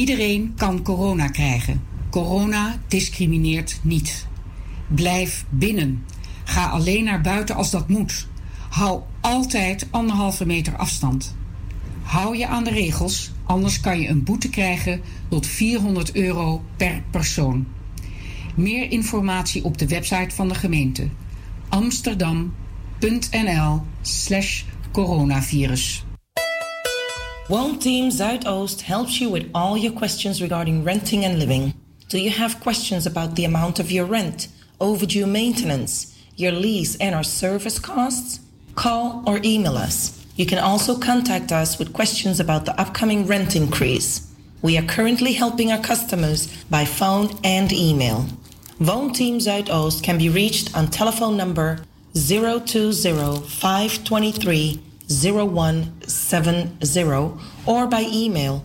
Iedereen kan corona krijgen. Corona discrimineert niet. Blijf binnen. Ga alleen naar buiten als dat moet. Hou altijd 1,5 meter afstand. Hou je aan de regels, anders kan je een boete krijgen tot €400 per persoon. Meer informatie op de website van de gemeente amsterdam.nl/coronavirus. One Team Zuidoost helps you with all your questions regarding renting and living. Do you have questions about the amount of your rent, overdue maintenance, your lease and our service costs? Call or email us. You can also contact us with questions about the upcoming rent increase. We are currently helping our customers by phone and email. Woonteam Zuidoost can be reached on telephone number 020-523-0170 or by email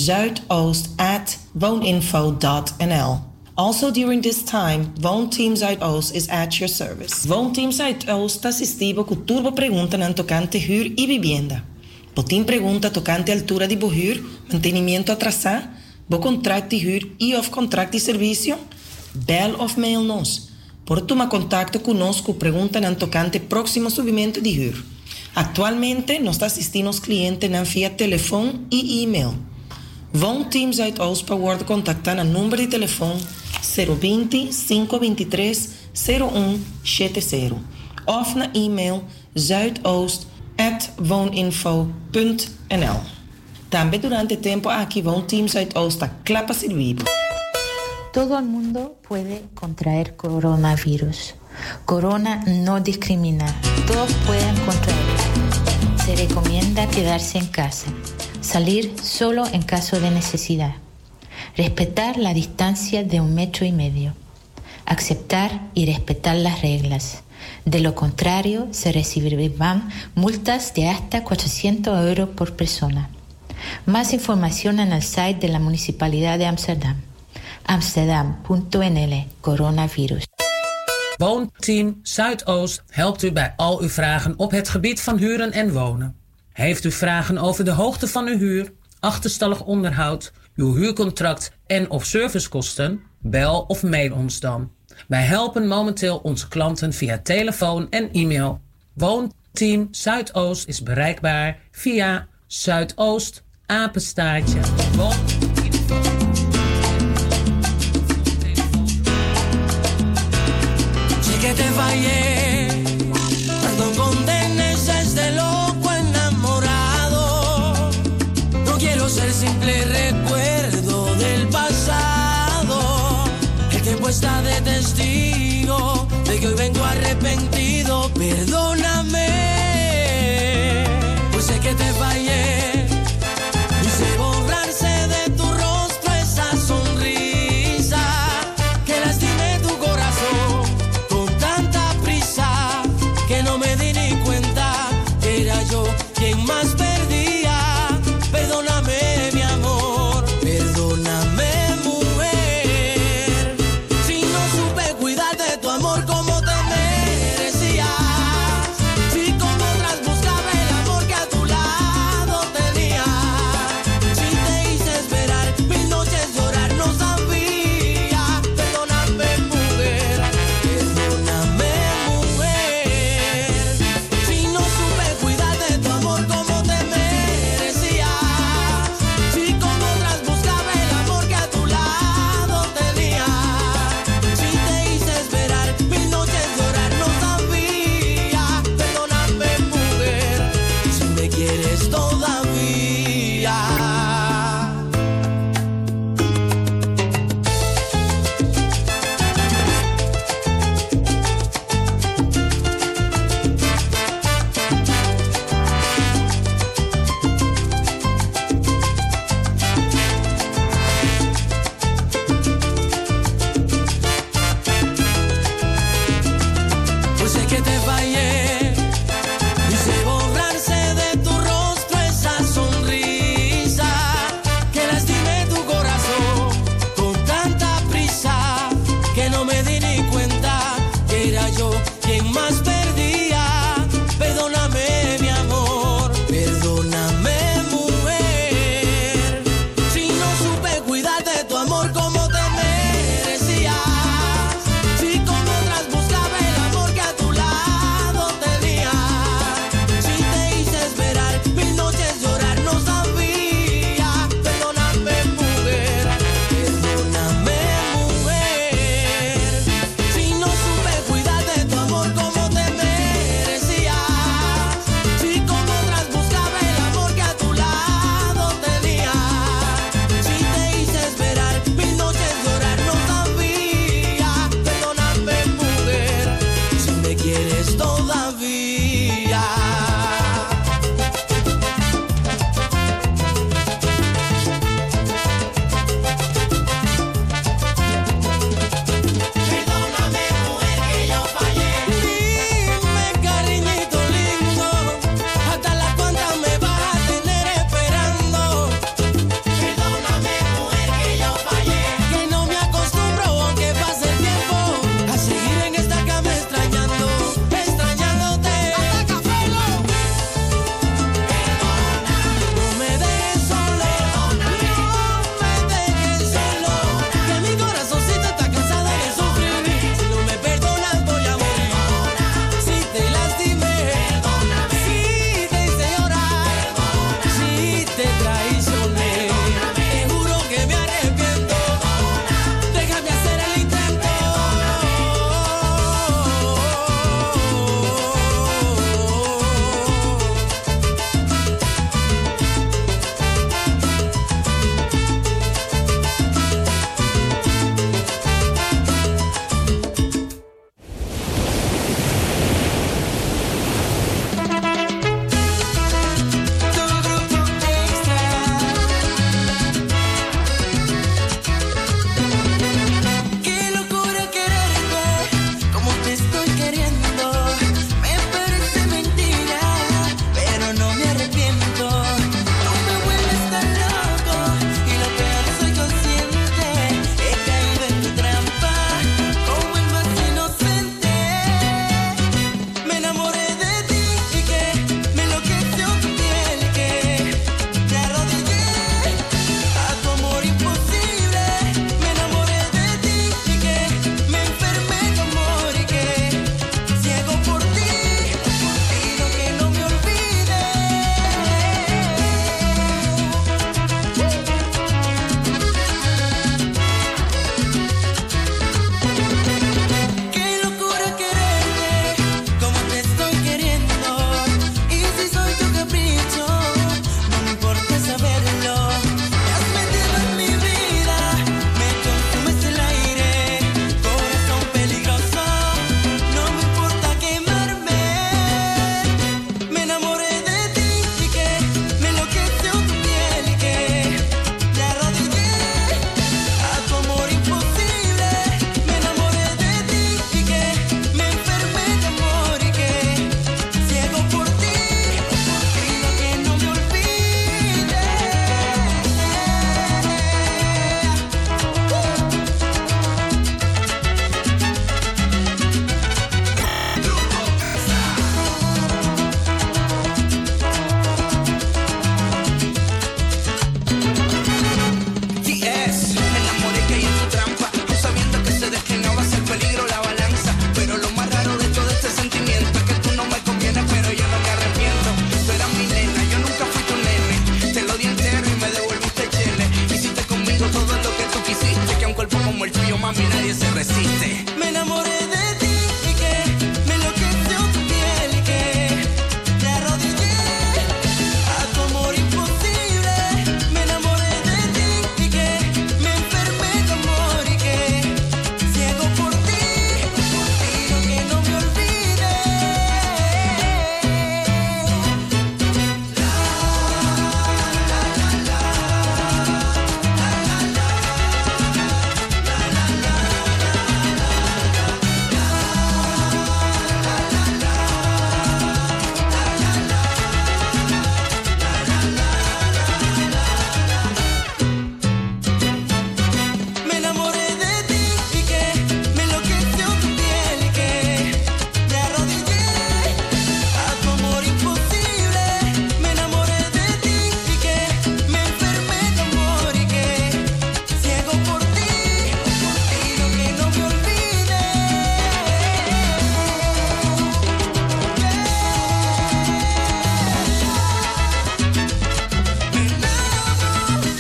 zuidoost@wooninfo.nl. Also during this time, Woonteam Zuidoost is at your service. Woonteam Zuidoost assistivo con turbo pregunta nan tocante huur y vivienda. Botin pregunta tocante altura di bo huur, mantenimiento atrasado, bo contract di huur y of contract di servicio, bel of mail nos. Por toma contacto conosco pregunta nan tocante próximo subimento di huur. Actualmente nos assistimos clientes nan via telefoon y email. Woonteam Zuidoost wordt contactar aan nummer de telefoon 020-523-0170 of na e-mail zuidoost@wooninfo.nl. También durante tiempo aquí Woonteam Zuidoost a clapa servido. Todo el mundo puede contraer coronavirus. Corona no discrimina. Todos pueden contraerlo. Se recomienda quedarse en casa. Salir solo en caso de necesidad. Respetar la distancia de 1,5 metros. Aceptar y respetar las reglas. De lo contrario, se recibirán multas de hasta €400 por persona. Más información en el site de la Municipalidad de Amsterdam. Amsterdam.nl coronavirus. Woonteam Zuidoost helpt u bij al uw vragen op het gebied van huren en wonen. Heeft u vragen over de hoogte van uw huur, achterstallig onderhoud, uw huurcontract en of servicekosten? Bel of mail ons dan. Wij helpen momenteel onze klanten via telefoon en e-mail. Woonteam Zuidoost is bereikbaar via Zuidoost apenstaartje. Ser simple recuerdo del pasado. El tiempo está de testigo de que hoy vengo arrepentido. Perdóname, pues sé que te fallé. Hice borrarse de tu rostro esa sonrisa que lastimé tu corazón con tanta prisa que no me di ni cuenta que era yo quien más perdía. Perdóname, mi amor, perdóname, mujer, si no supe cuidar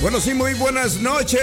Bueno, sí, muy buenas noches.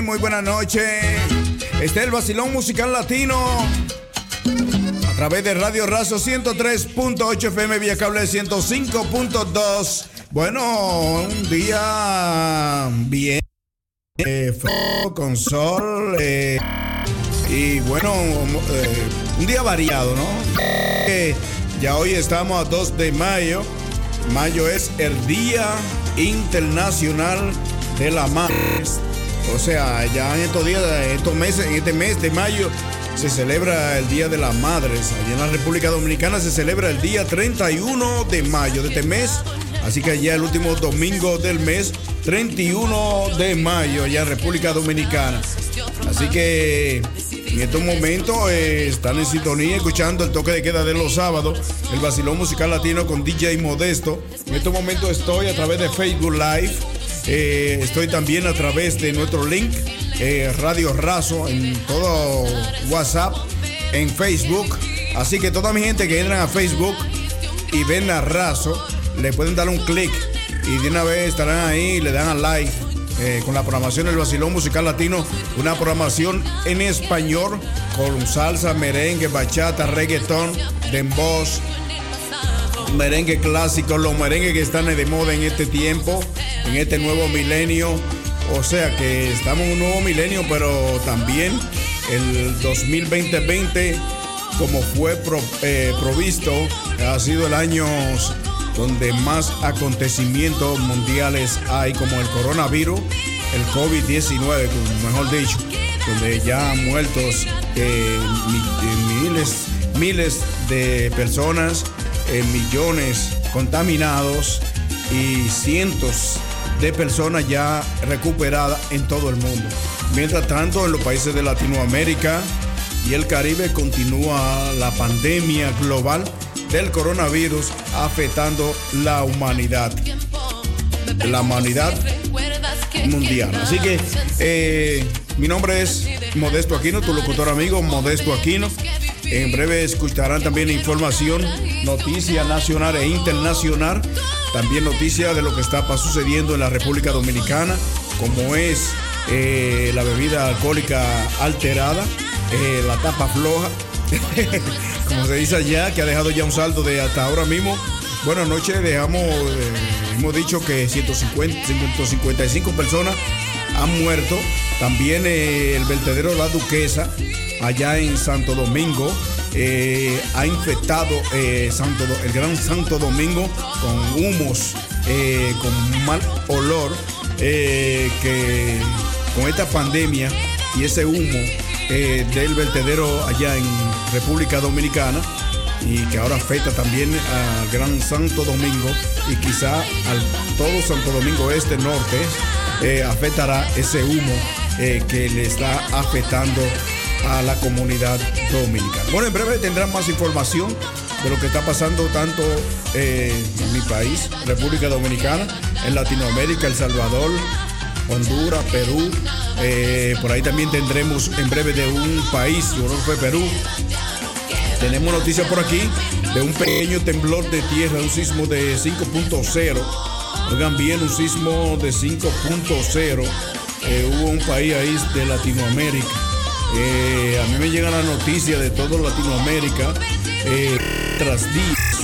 Este es el Vacilón Musical Latino a través de Radio Razo 103.8 FM, vía cable 105.2. Bueno, un día bien frío, con sol y bueno, un día variado, ¿no? Ya hoy estamos a 2 de mayo. Mayo es el Día Internacional de la Madre. O sea, ya en estos días, en este mes de mayo se celebra el Día de las Madres. Allá en la República Dominicana se celebra el día 31 de mayo de este mes. Así que ya el último domingo del mes, 31 de mayo, allá en República Dominicana. Así que en estos momentos están en sintonía escuchando el toque de queda de los sábados, el Vacilón Musical Latino con DJ Modesto. En estos momentos estoy a través de Facebook Live. Estoy también a través de nuestro link Radio Razo en todo WhatsApp, en Facebook. Así que toda mi gente que entran a Facebook y ven a Razo, le pueden dar un clic y de una vez estarán ahí, le dan a like con la programación del Vacilón Musical Latino, una programación en español con salsa, merengue, bachata, reggaetón, dembow, merengue clásico, los merengues que están de moda en este tiempo, en este nuevo milenio. O sea que estamos en un nuevo milenio, pero también el 2020, como fue provisto, ha sido el año donde más acontecimientos mundiales hay, como el coronavirus, el COVID-19, mejor dicho, donde ya han muerto miles de personas, millones contaminados y cientos de personas ya recuperadas en todo el mundo. Mientras tanto, en los países de Latinoamérica y el Caribe continúa la pandemia global del coronavirus afectando la humanidad mundial. Así que mi nombre es Modesto Aquino, tu locutor amigo Modesto Aquino. En breve escucharán también información, noticia nacional e internacional, también noticia de lo que está sucediendo en la República Dominicana, como es la bebida alcohólica alterada, la tapa floja, como se dice allá, que ha dejado ya un saldo de hasta ahora mismo. Bueno, anoche hemos dicho que 155 personas han muerto. También el vertedero La Duquesa, allá en Santo Domingo, ha infectado el Gran Santo Domingo con humos, con mal olor, que con esta pandemia y ese humo del vertedero allá en República Dominicana, y que ahora afecta también al Gran Santo Domingo y quizá al todo Santo Domingo Este, Norte, afectará ese humo que le está afectando a la comunidad dominicana. Bueno, en breve tendrán más información de lo que está pasando tanto en mi país, República Dominicana, en Latinoamérica, El Salvador, Honduras, Perú. Por ahí también tendremos en breve de un país, yo creo que fue Perú. Tenemos noticias por aquí de un pequeño temblor de tierra, un sismo de 5.0. Oigan bien, un sismo de 5.0. Hubo un país ahí de Latinoamérica. A mí me llegan las noticias de toda Latinoamérica tras días.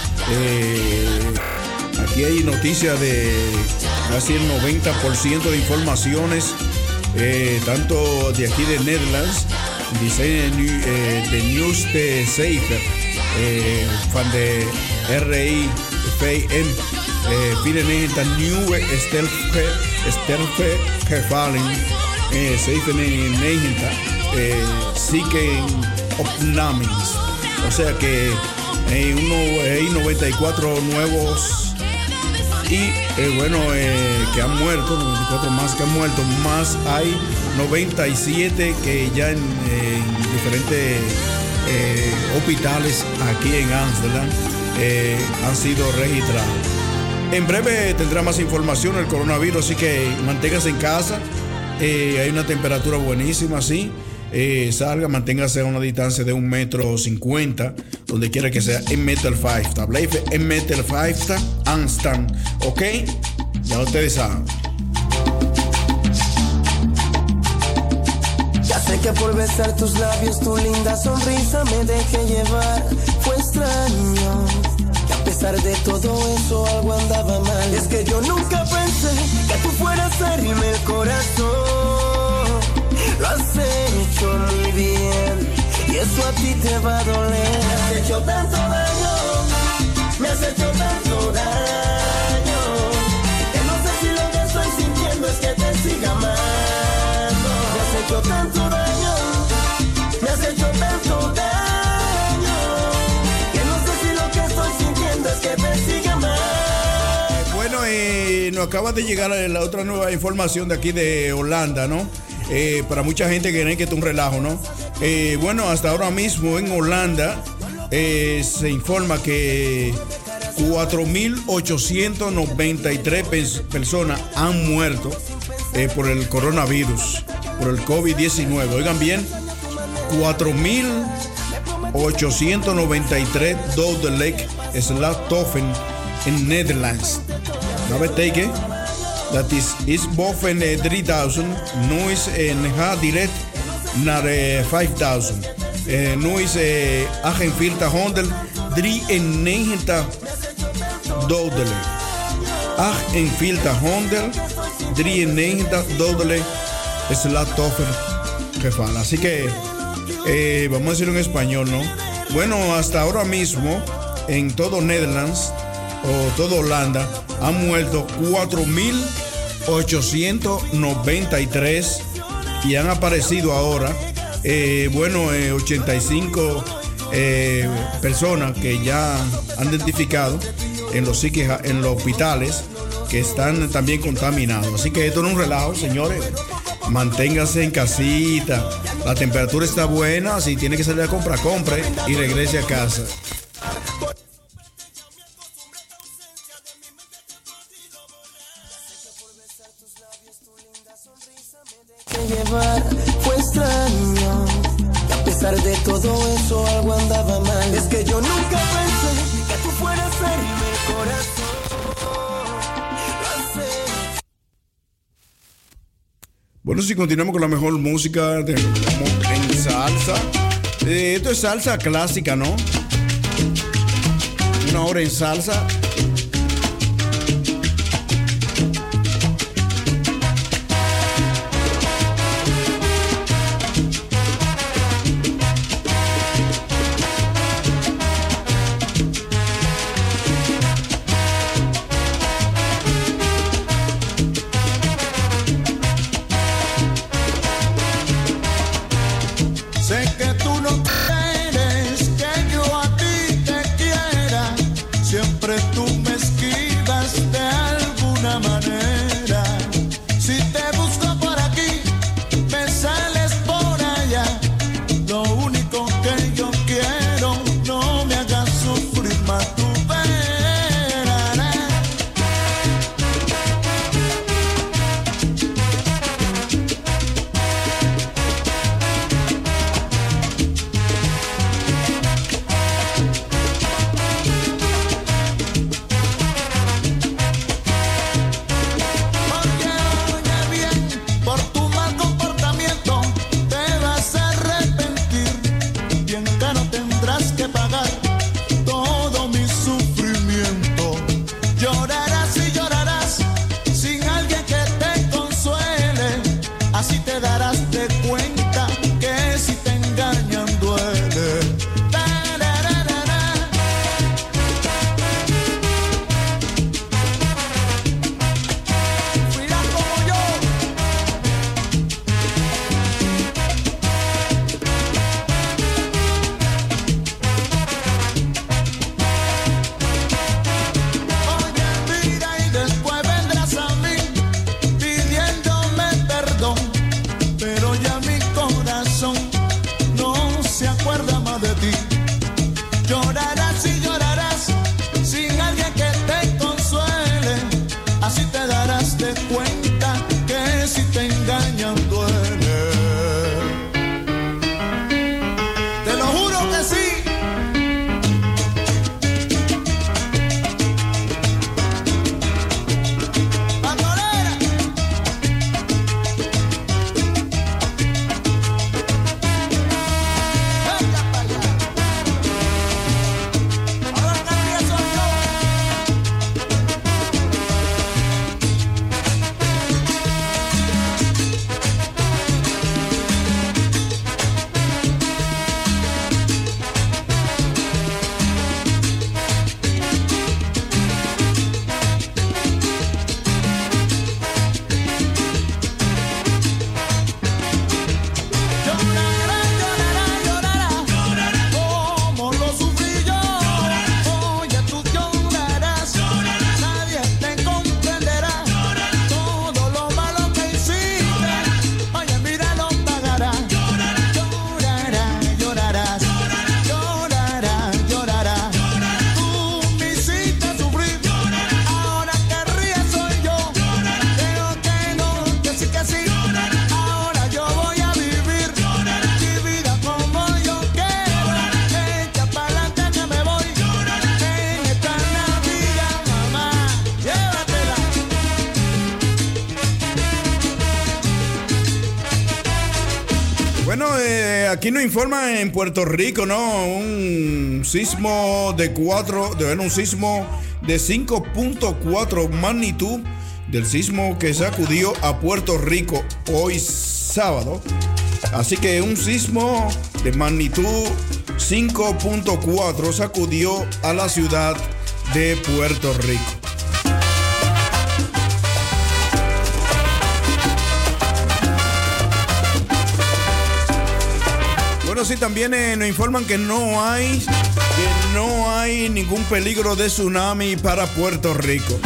Aquí hay noticias de casi el 90% de informaciones, tanto de aquí de Netherlands, dice de News de Safer, fan de RIVM, vienen en el New Sterfgevallen, Safer en Nijenta, Zieken Opnames. O sea que hay 94 nuevos y que han muerto, 94 más que han muerto, más hay 97 que ya en diferentes hospitales aquí en Ámsterdam han sido registrados. En breve tendrá más información del coronavirus, así que manténgase en casa. Hay una temperatura buenísima, sí. Salga, manténgase a una distancia de 1,50 m, donde quiera que sea, en Metal 5. Blijven en Metal 5 Amsterdam, ¿ok? Ya ustedes saben. sé que por besar tus labios, tu linda sonrisa me dejé llevar. Fue extraño, que a pesar de todo eso algo andaba mal. Es que yo nunca pensé que tú fueras a herirme el corazón. Lo has hecho muy bien y eso a ti te va a doler. Me has hecho tanto daño, me has hecho tanto daño, que no sé si lo que estoy sintiendo es que te siga amando. Me has hecho tanto daño, me has hecho tanto daño, que no sé si lo que estoy sintiendo es que te siga amando. Bueno, nos acaba de llegar la otra nueva información de aquí de Holanda, ¿no? Para mucha gente que cree que es un relajo, ¿no? Bueno, hasta ahora mismo en Holanda se informa que 4.893 personas han muerto por el coronavirus, por el COVID-19. Oigan bien, 4.893 dodelijk slachtoffen in Nederland. Nou betekent dat is boven 3.000, nu is gaat direct naar 5.000. Nu is 4893 dodelijk. 4893 dodelijk slachtoffen gevallen. Así que vamos a decirlo en español, ¿no? Bueno, hasta ahora mismo en todo Netherlands o todo Holanda han muerto 4.893 y han aparecido ahora 85 personas que ya han identificado en los hospitales que están también contaminados. Así que esto no es un relajo, señores. Manténgase en casita. La temperatura está buena. Si tiene que salir a comprar, compre y regrese a casa. Llevar fue extraño, y a pesar de todo eso algo andaba mal. Es que yo nunca pensé que tú fueras a herirme el corazón. Bueno, si continuamos con la mejor música en salsa, esto es salsa clásica, ¿no? Una hora en salsa. Siempre tú me aquí nos informan en Puerto Rico, ¿no? Un sismo de 5.4 magnitud del sismo que sacudió a Puerto Rico hoy sábado. Así que un sismo de magnitud 5.4 sacudió a la ciudad de Puerto Rico. Bueno, sí, también nos informan que no hay ningún peligro de tsunami para Puerto Rico.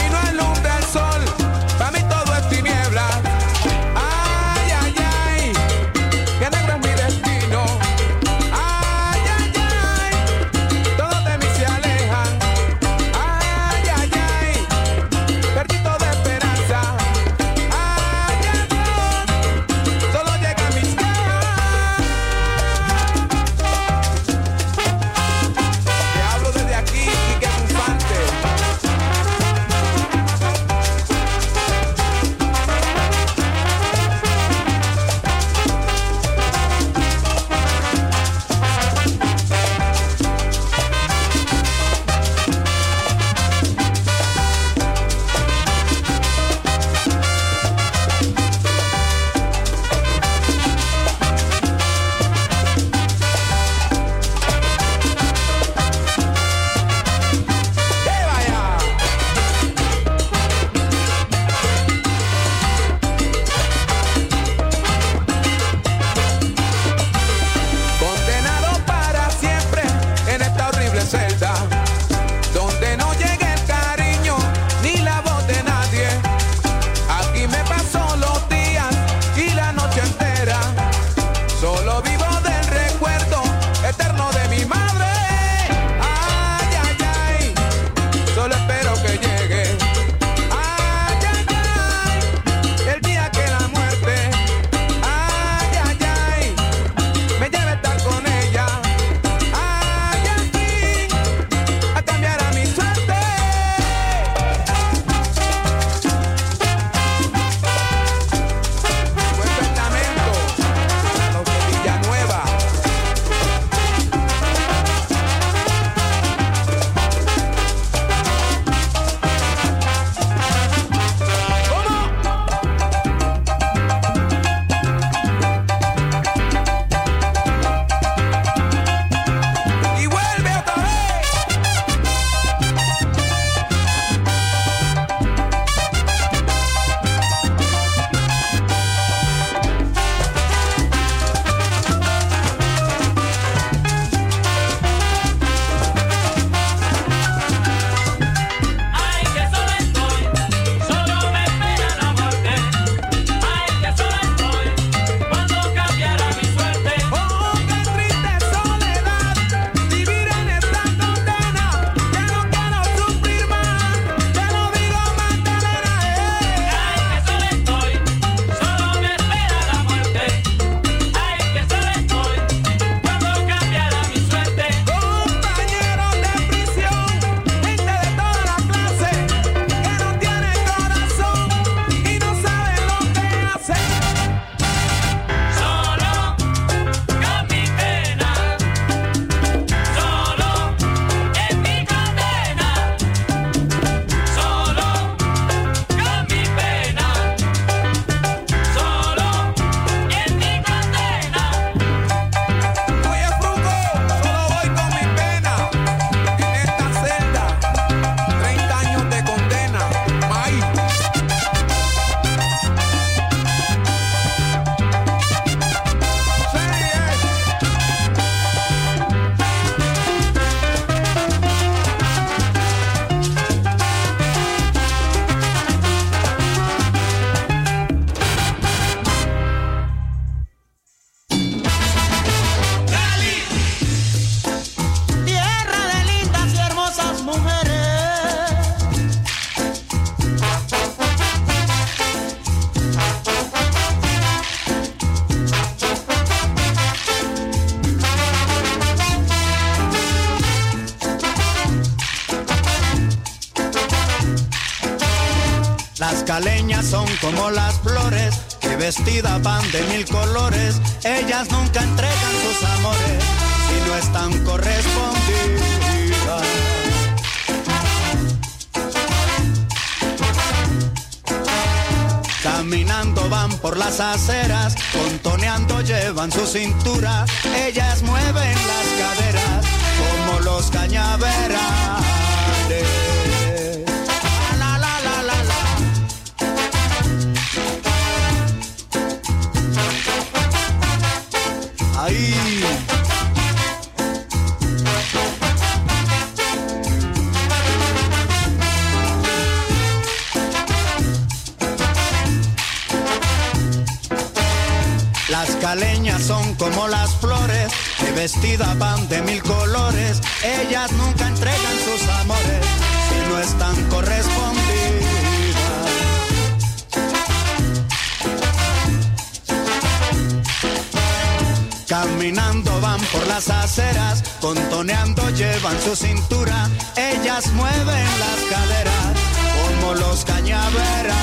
Para mí no alumbra el sol, para mí todo es tiniebla. Ay, ay, ay. Las caleñas son como las flores que vestidas van de 1000 colores. Ellas nunca entregan sus amores si no están correspondidas. Caminando van por las aceras, contoneando llevan su cintura. Ellas mueven las caderas como los cañaverales. La, la, la, la, la. Ahí. Las caleñas son como las flores que vestidas van de 1000 colores. Ellas nunca entregan sus amores si no están correspondidas. Caminando van por las aceras, contoneando llevan su cintura. Ellas mueven las caderas como los cañaverales.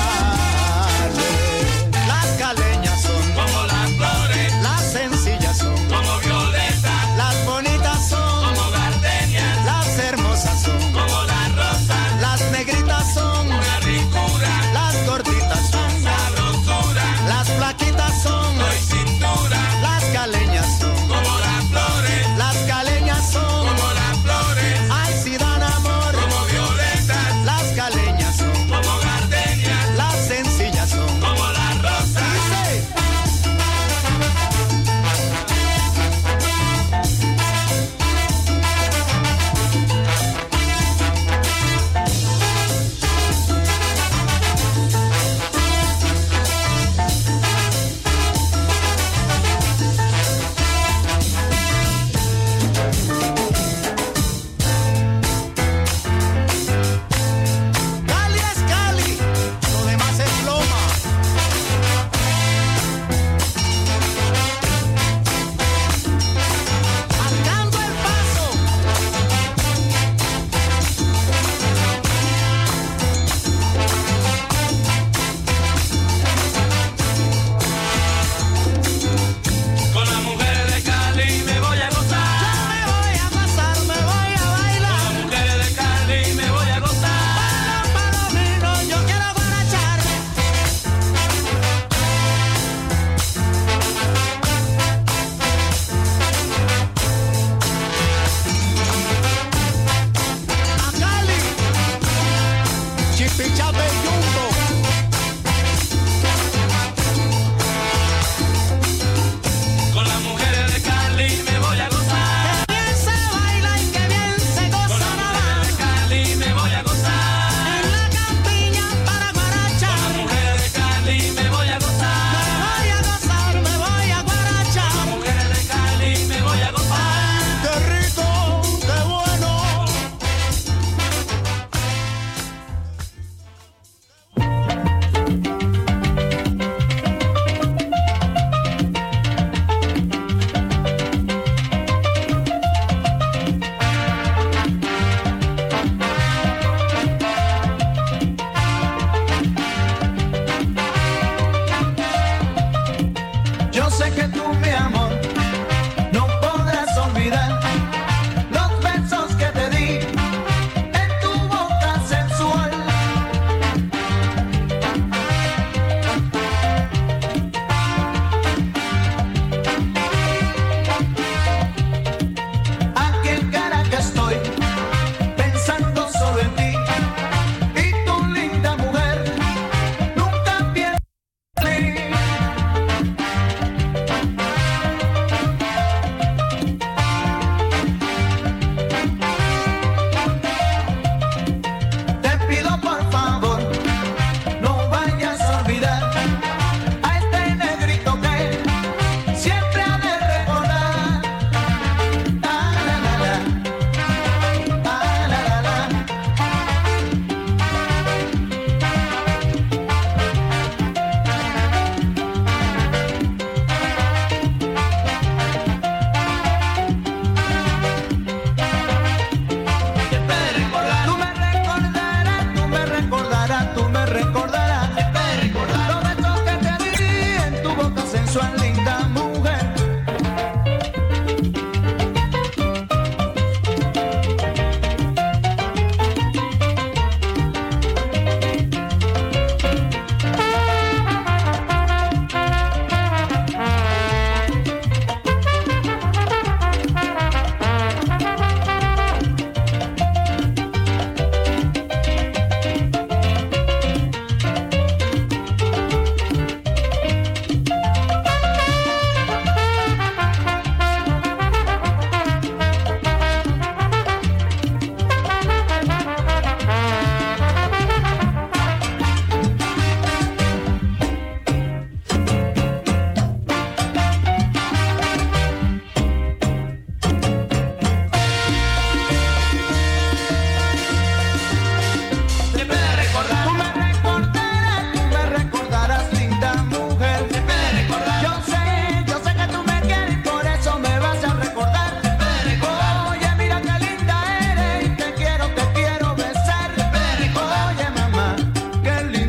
Las caleñas son como las flores, las sencillas son como violetas, las bonitas son como gardenias, las hermosas son como las rosas, las negritas son una ricura, las gorditas son sabrosura, las flaquitas son no hay cintura, las caleñas son como las flores, las caleñas son como las flores, ay si dan amor como violetas, las caleñas son como gardenias.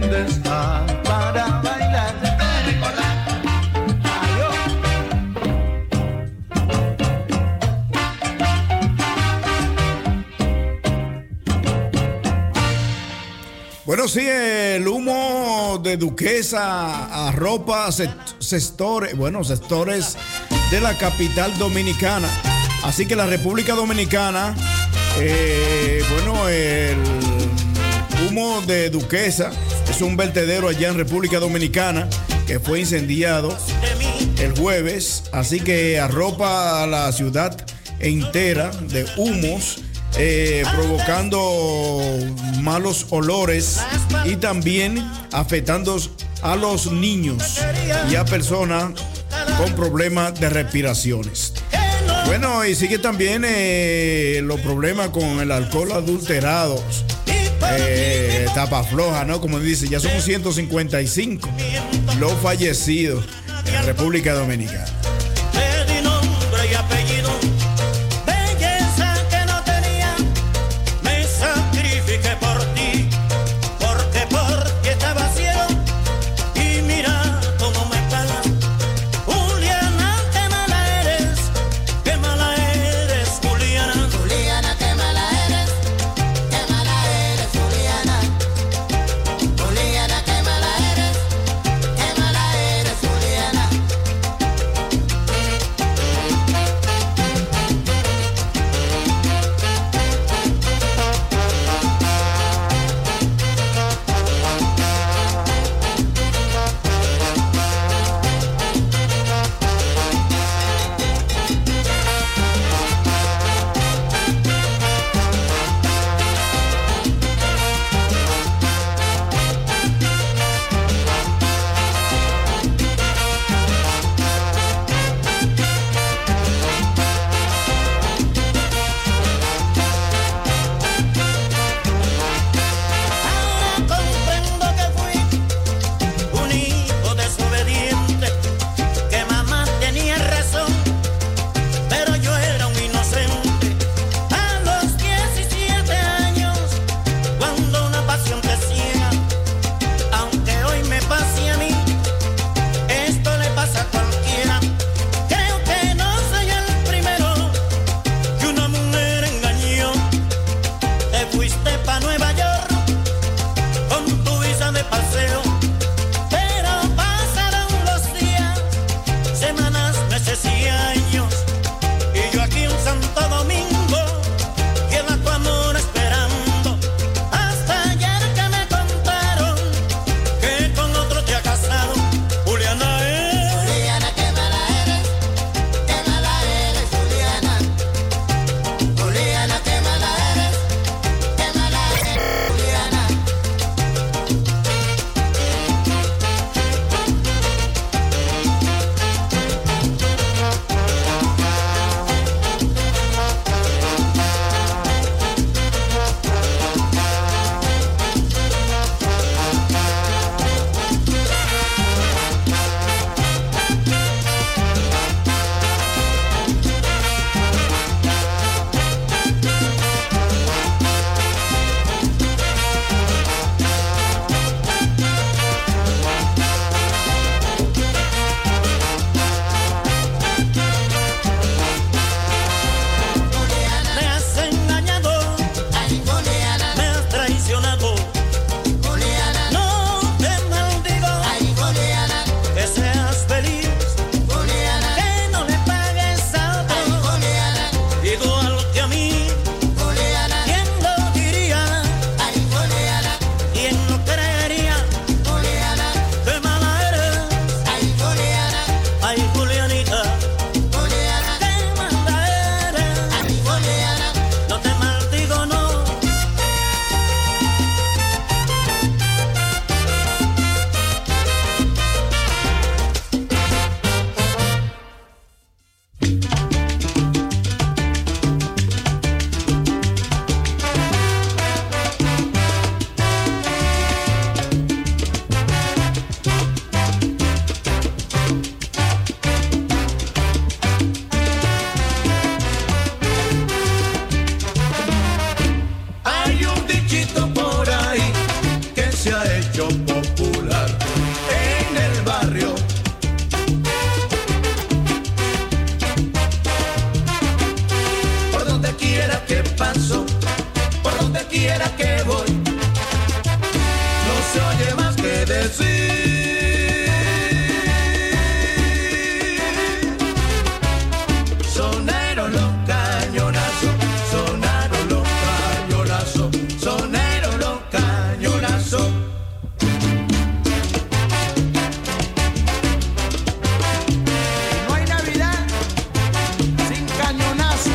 ¿Dónde está para bailar? Bueno, sí, el humo de Duquesa arropa sectores de la capital dominicana. Así que la República Dominicana, el humo de Duquesa es un vertedero allá en República Dominicana que fue incendiado el jueves. Así que arropa a la ciudad entera de humos, provocando malos olores y también afectando a los niños y a personas con problemas de respiraciones. Bueno, y sigue también los problemas con el alcohol adulterado. Tapa floja, ¿no? Como dice, ya son 155 los fallecidos en República Dominicana. Le di nombre y apellido, belleza que no tenía, me sacrifiqué por ti, porque por ti estaba ciego, y mira cómo me paga. Juliana, qué mala eres, Juliana. Juliana, qué mala eres, Juliana. Juliana, qué mala eres, Juliana. Sonaron los cañonazos, sonaron los cañonazos, sonaron los cañonazos. No hay Navidad sin cañonazo.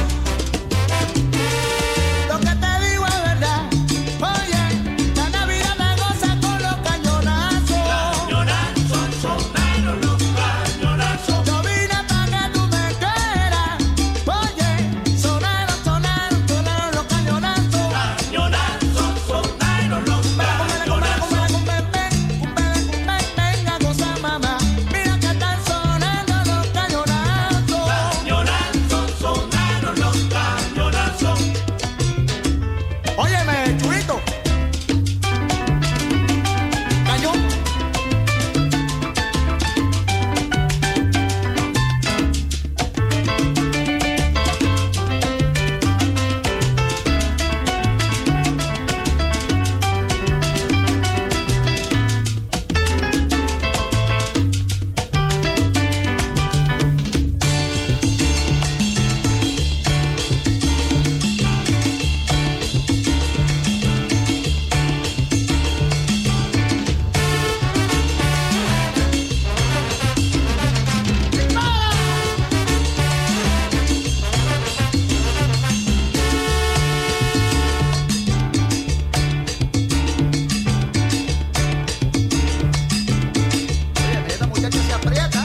Lo que te digo es verdad. Oye, la Navidad la goza con los cañonazos. Cañonazos, sonaron los cañonazos. Yo vine para que tú me quieras. Oye, sonaron los cañonazos. Cañonazos, sonaron los cañonazos. Venga, goza mamá. Mira que están sonando los cañonazos. Cañonazos, sonaron los cañonazos. Óyeme, Chuito. Cañón. Oye, esta muchacha se aprieta.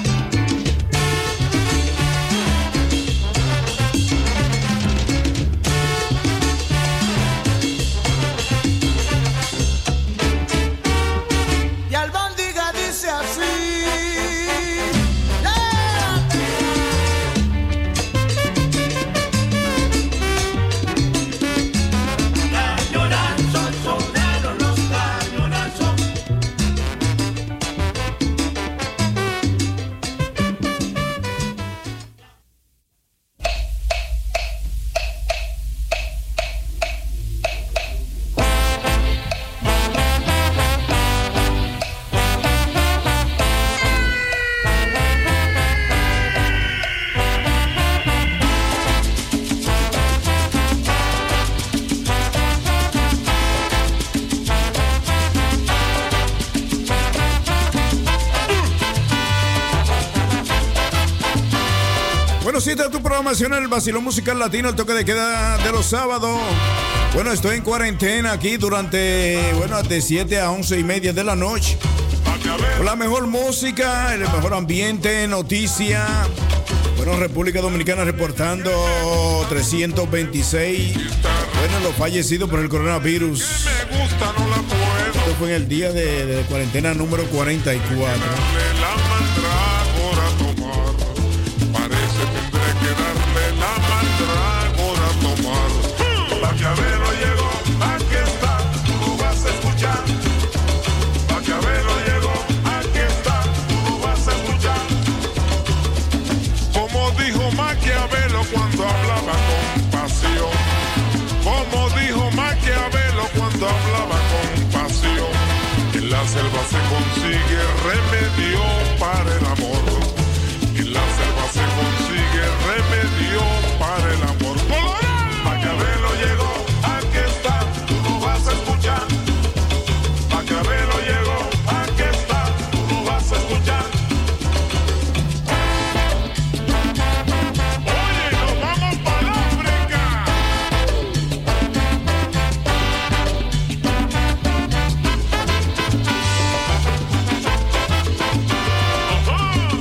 Y Albóndiga dice así. Cañonazos, sonaron los cañonazos. Bueno, si esta es tu programación, el Vacilón Musical Latino, el toque de queda de los sábados. Bueno, estoy en cuarentena aquí durante, de 7 a 11 y media de la noche. Con la mejor música, el mejor ambiente, noticias. Bueno, República Dominicana reportando 326. Los fallecidos por el coronavirus. Esto fue en el día de cuarentena número 44. Maquiavelo llegó, aquí está, tú lo vas a escuchar. Maquiavelo llegó, aquí está, tú lo vas a escuchar. Como dijo Maquiavelo cuando hablaba con pasión. Como dijo Maquiavelo cuando hablaba con pasión. En la selva se consigue remedio para el amor. En la selva se consigue remedio para el amor. Maquiavelo llegó, aquí está, tú lo vas a escuchar. Maquiavelo llegó, aquí está, tú lo vas a escuchar. Oye, nos vamos para África. Ajá.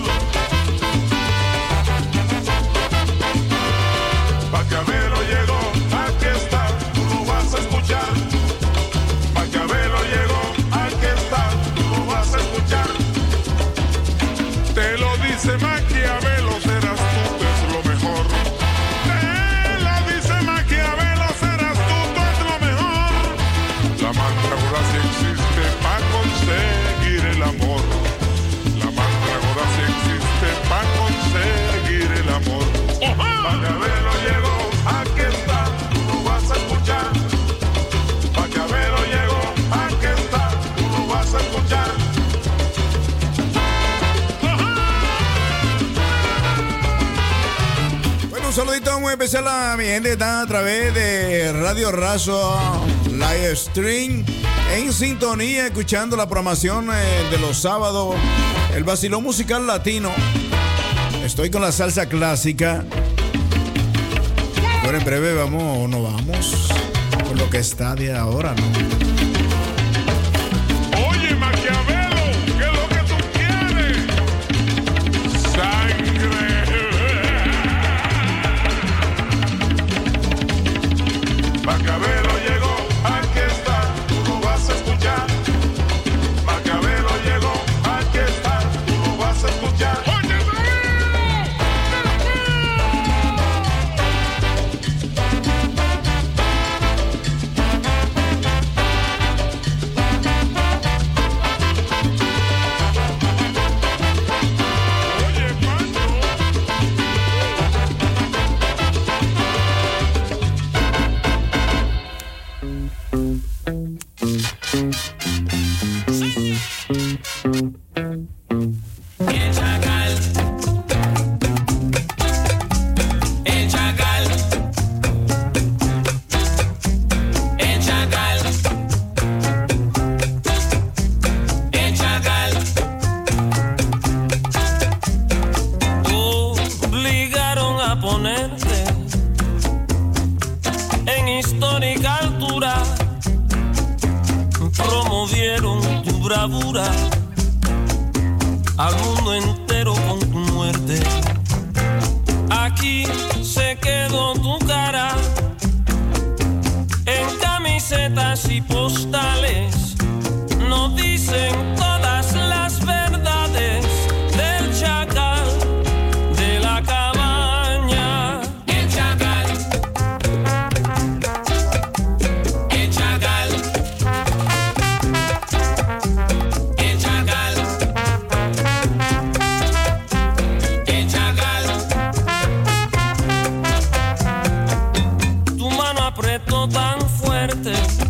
saludito muy especial a mi gente que está a través de Radio Razo Live Stream, en sintonía, escuchando la programación de los sábados, el vacilón musical latino. Estoy con la salsa clásica. Ahora en breve vamos o no vamos con lo que está de ahora, ¿no? Oye, Maquiavelo, ¿qué es lo que tú quieres? Sangre. Maquiavelo llegó, aquí está, tú lo vas a escuchar. Maquiavelo llegó, aquí está, tú lo vas a escuchar. Al mundo entero con tu muerte. Aquí se quedó tu cara en camisetas y postales. Nos dicen todas las verdades del chacal de la cabaña. El chacal, el chacal. Tan fuerte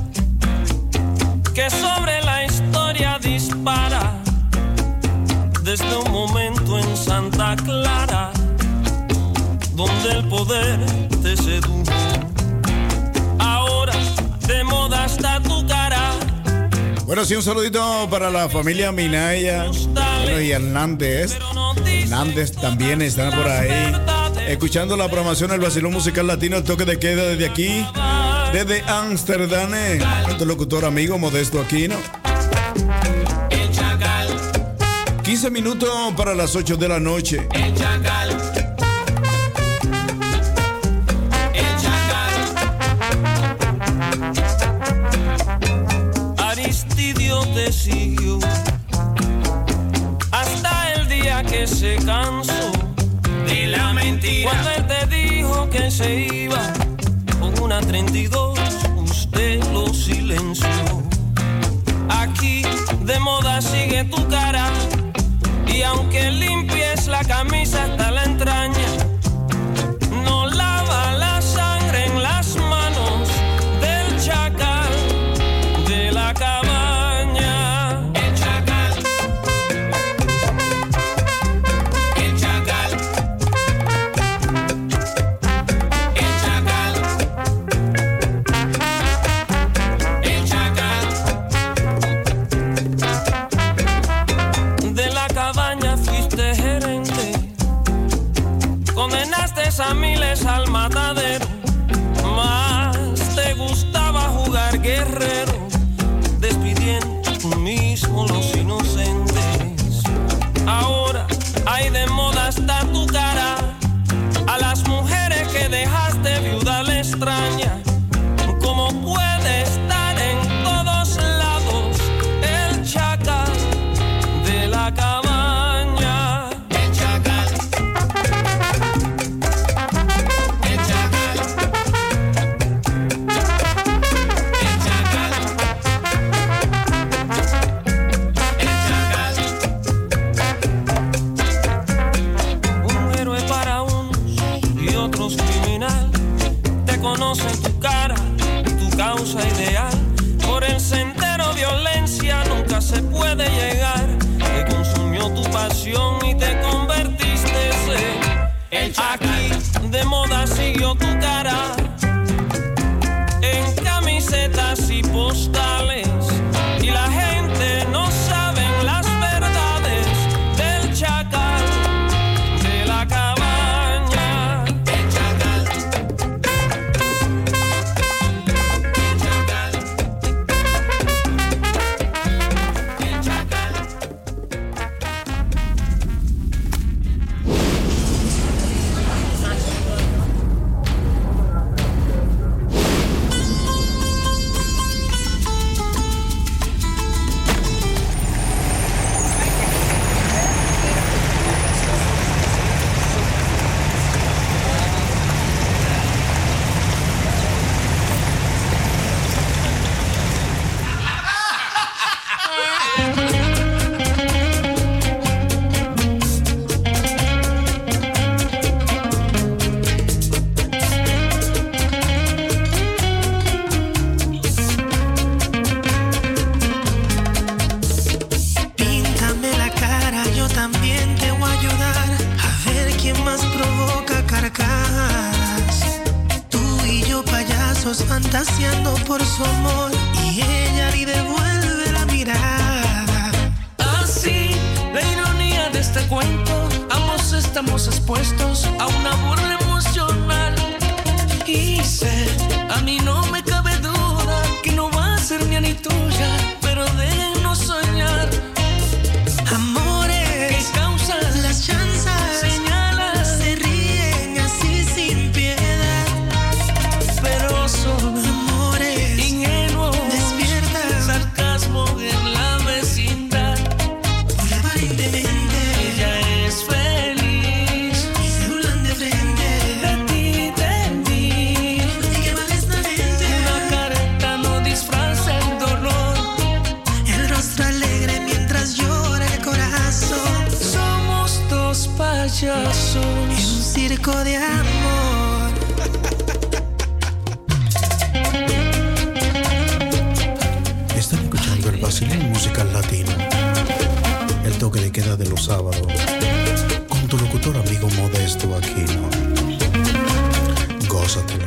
que sobre la historia dispara desde un momento en Santa Clara donde el poder te sedujo. Ahora de moda está tu cara. Bueno, sí, un saludito para la familia Minaya, bueno, y Hernández. Hernández también están por ahí escuchando la programación del vacilón musical latino, el toque de queda desde aquí, desde Ámsterdam, nuestro locutor amigo Modesto Aquino. 15 minutos para las 8 de la noche. El chacal. El chacal. Aristidio te siguió hasta el día que se cansó de la mentira. Cuando él te dijo que se iba con una 32, usted lo silenció. Aquí de moda sigue tu cara, y aunque limpies la camisa hasta la entraña, no lava la sangre en las manos del chacal de la cabaña. El chacal. El chacal. El chacal. El chacal. De la cabaña fuiste gerente, condenaste a miles al matadero, más te gustaba jugar guerrero, despidiendo tú mismo los inocentes. Ahora hay de moda hasta tu cara, a las mujeres que dejaste viuda le extraña. ¿Cómo puede estar en todos lados el chacal de la cabaña? El chacal. El fantaseando por su amor y ella ni devuelve la mirada. Así, la ironía de este cuento, ambos estamos expuestos a una burla emocional. Y sé, a mí no me cabe duda que no va a ser mía ni tuya, pero déjennos soñar. Amores que causan las chanzas, señalan, se ríen así sin piedad, pero son amores ingenuos, despiertan sarcasmo en la vecindad. porque aparentemente Ella es feliz y se burlan de frente de ti, de mí. y que vales la mente. Una careta no disfraza el dolor, El rostro alegre mientras llora el corazón. somos dos En payasos. un circo de amor. Están escuchando el Vacilón Musical Latino, el toque de queda de los sábados, con tu locutor amigo Modesto Aquino. Gózatelo.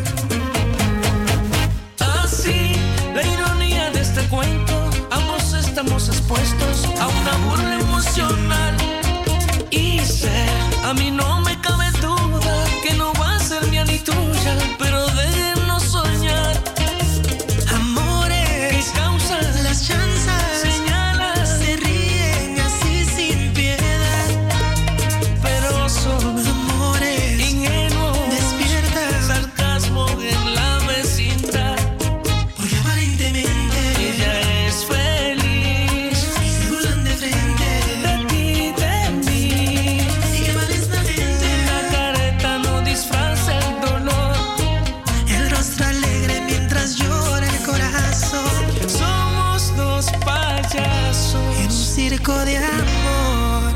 Así, la ironía de este cuento, ambos estamos expuestos a una burla emocional. Y sé, a mí no me cabe duda que no va a ser mía ni tuya, pero déjennos soñar. Amores Que causan las chanzas, señalan, se ríen así sin piedad, pero son amores ingenuos, despiertan sarcasmo en la vecindad. porque aparentemente Ella es feliz y se burlan de frente de ti, de mí. y que vales la mente. La careta no disfraza el dolor, El rostro alegre mientras llora el corazón. somos dos En un payasos. circo de amor.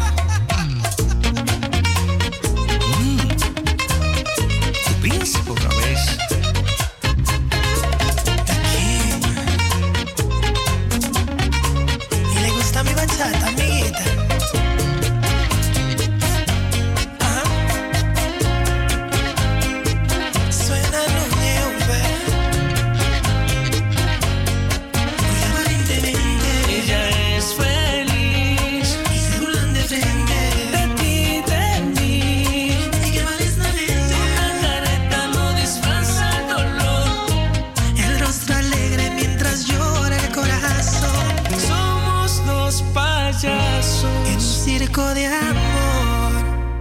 Tu príncipe otra vez. Y le gusta mi bachata, amiguita. Ajá. Suena nube. Porque aparentemente Ella es feliz y se burlan de frente de ti, de mí. y que vales la mente. La careta no disfraza el dolor, El rostro alegre mientras llora el corazón. somos dos payasos. En un circo de amor.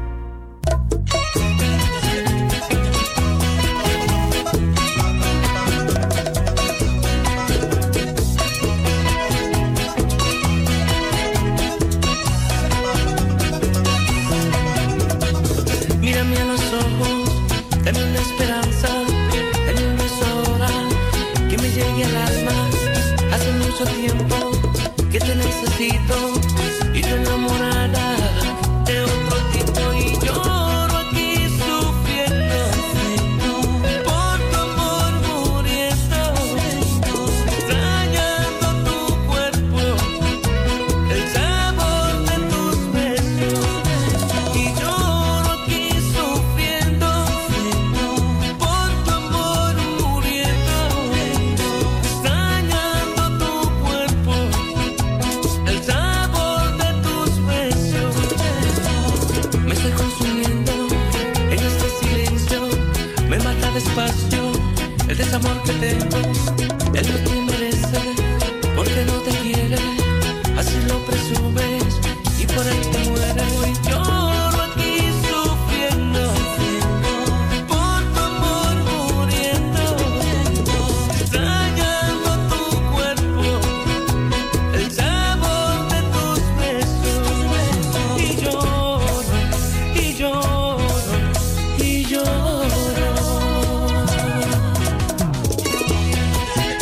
Mírame a los ojos, dame una esperanza, dame una sola que me llegue al alma. Hace mucho tiempo que te necesito y tú enamorada de otro tipo y lloro aquí sufriendo por tu amor muriendo, extrañando tu cuerpo, el sabor de tus besos. Y lloro aquí sufriendo por tu amor muriendo, extrañando tu cuerpo, el sabor de tus besos. Me estoy consumiendo en este silencio, me mata despacio el desamor que tengo. Él no te merece porque no te quiere, así lo presumes y por él te mueres. Y lloro aquí sufriendo por tu amor muriendo, extrañando tu cuerpo, el sabor de tus besos. Y lloro, y lloro, y lloro.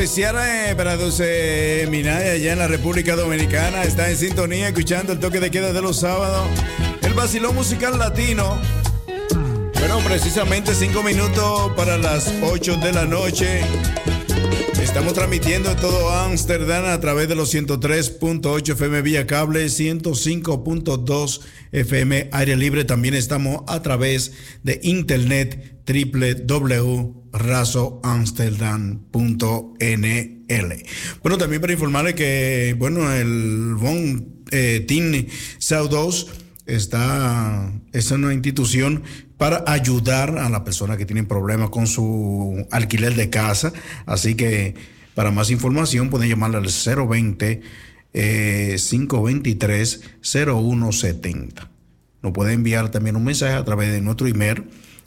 Ciara Prados Minaya, allá en la República Dominicana, está en sintonía escuchando el toque de queda de los sábados, el vacilón musical latino. Bueno, precisamente 5 minutos para las 8 de la noche. Estamos transmitiendo en todo Ámsterdam a través de los 103.8 FM vía cable, 105.2 FM aire libre. También estamos a través de internet www.razoamsterdam.nl. Bueno, también para informarle que, bueno, el Von Team Zuidoost es una institución para ayudar a las personas que tienen problemas con su alquiler de casa. Así que para más información pueden llamarle al 020-523-0170. Nos puede enviar también un mensaje a través de nuestro email,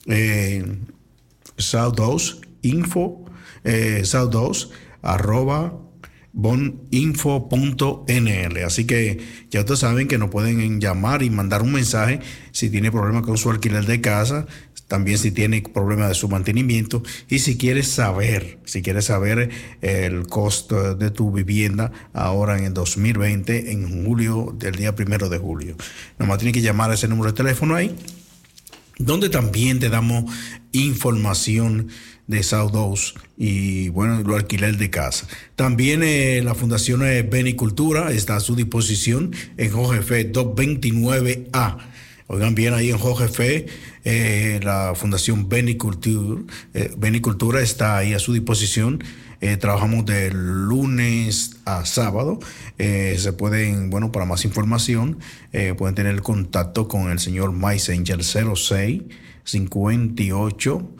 zuidoost@boninfo.nl. Así que ya ustedes saben que nos pueden llamar y mandar un mensaje si tiene problemas con su alquiler de casa, también si tiene problemas de su mantenimiento y si quieres saber el costo de tu vivienda ahora en el 2020, en julio, del día 1 de julio. Nomás tienes que llamar a ese número de teléfono ahí, donde también te damos información de Zuidoost y, bueno, lo alquiler de casa. También la Fundación Benicultura está a su disposición en Jorge Fe 229A. Oigan bien, ahí en Jorge Fe, la Fundación Benicultura está ahí a su disposición. Trabajamos de lunes a sábado. Se pueden, bueno, para más información, pueden tener contacto con el señor Maisenger 06 58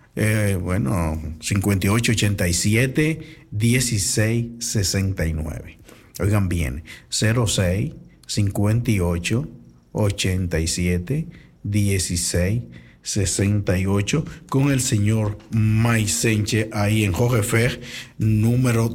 87 16 69. Oigan bien, 06 58 87 16 68 con el señor Maisenche ahí en Jorge Fer número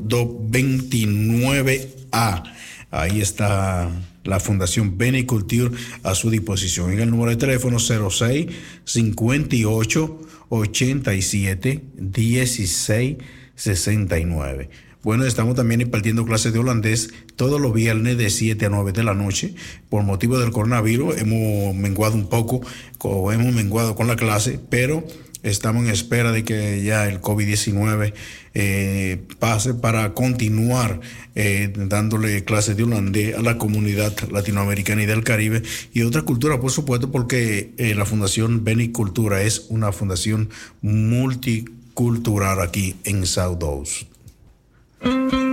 229A. Ahí está la Fundación Benicultura a su disposición. En el número de teléfono 06 58 87 16 69. Bueno, estamos también impartiendo clases de holandés todos los viernes de 7 a 9 de la noche. Por motivo del coronavirus hemos menguado un poco, hemos menguado con la clase, pero estamos en espera de que ya el COVID-19 pase para continuar dándole clases de holandés a la comunidad latinoamericana y del Caribe y otra cultura, por supuesto, porque la Fundación Benicultura es una fundación multicultural aquí en Zuidoost.